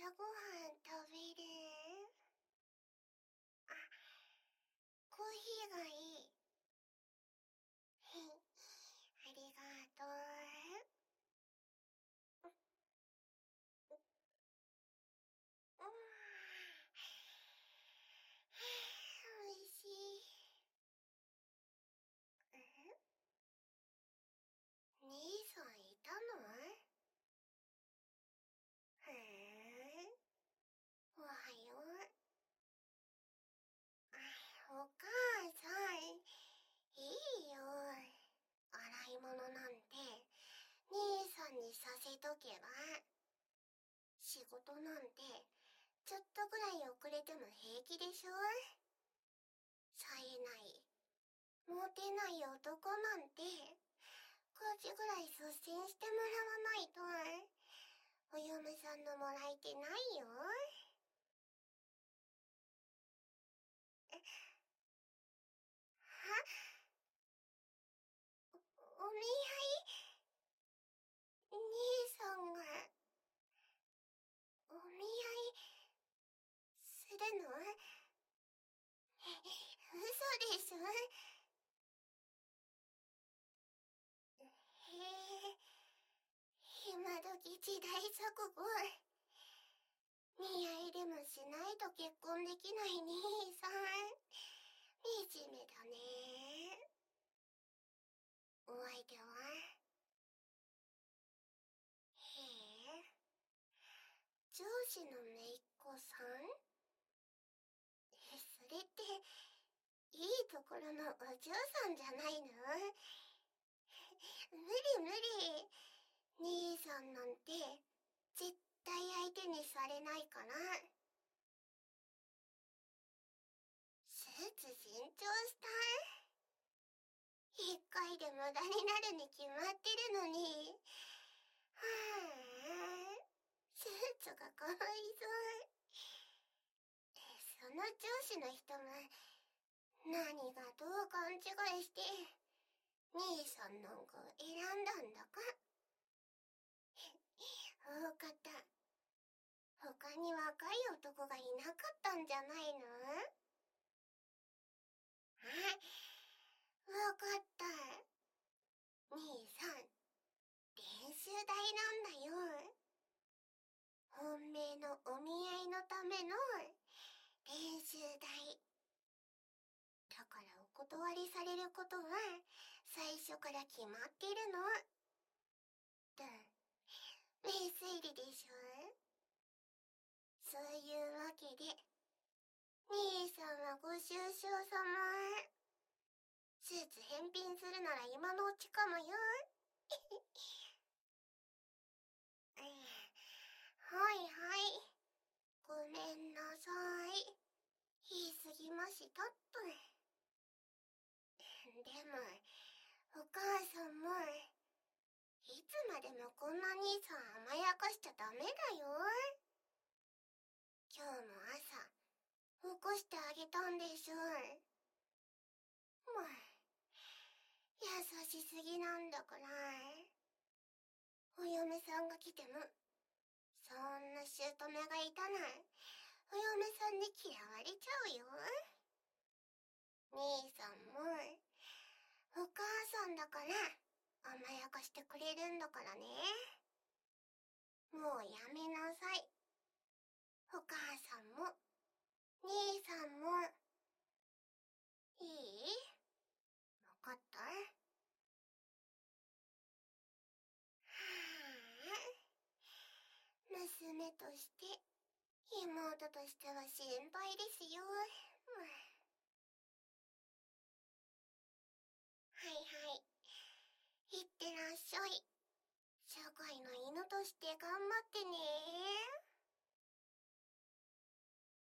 朝ごはん食べる？あ、コーヒーがいい。ありがとう。おいしい。兄さんいたの？へえ、おはよう。お母さん、いいよ。洗い物なんて兄さんにさせとけば。仕事なんてちょっとぐらい遅れても平気でしょ。冴えない、モテない男なんて家事ぐらい率先してもらわないとお嫁さんのもらい手ないよ。は、お見合い？兄さんがお見合いするの？嘘でしょ？へえ、今時時代錯誤。見合いでもしないと結婚できない兄さん、惨めだね。お相手は？へえ、上司の姪っ子さん？それっていいところのお嬢さんじゃないの？無理無理。兄さんなんて絶対相手にされないから。スーツ新調した？一回で無駄になるに決まってるのに。はあ、スーツがかわいそう。その上司の人も何がどう勘違いして兄さんなんか選んだんだか。大方他に若い男がいなかったんじゃないの？あ、わかった。兄さん、練習台なんだよ。本命のお見合いのための練習台。だからお断りされることは最初から決まってるの。名推理でしょ？そういうわけで、兄さんはご愁傷様。スーツ返品するなら今のうちかもよ。はいはい。ごめんなさい。言い過ぎましたっと。でも、お母さんも、いつまでもこんな兄さん甘やかしちゃダメだよ。今日も朝、起こしてあげたんでしょ。もう、優しすぎなんだから。お嫁さんが来ても、そんな姑がいたら、お嫁さんに嫌われちゃうよ。兄さんも、お母さんだから、甘やかしてくれるんだからね。もうやめなさい。お母さんも、兄さんも。いい？わかった？はあ、娘として、妹としては心配ですよ。はいはい。いってらっしゃい。社会の犬として頑張ってね。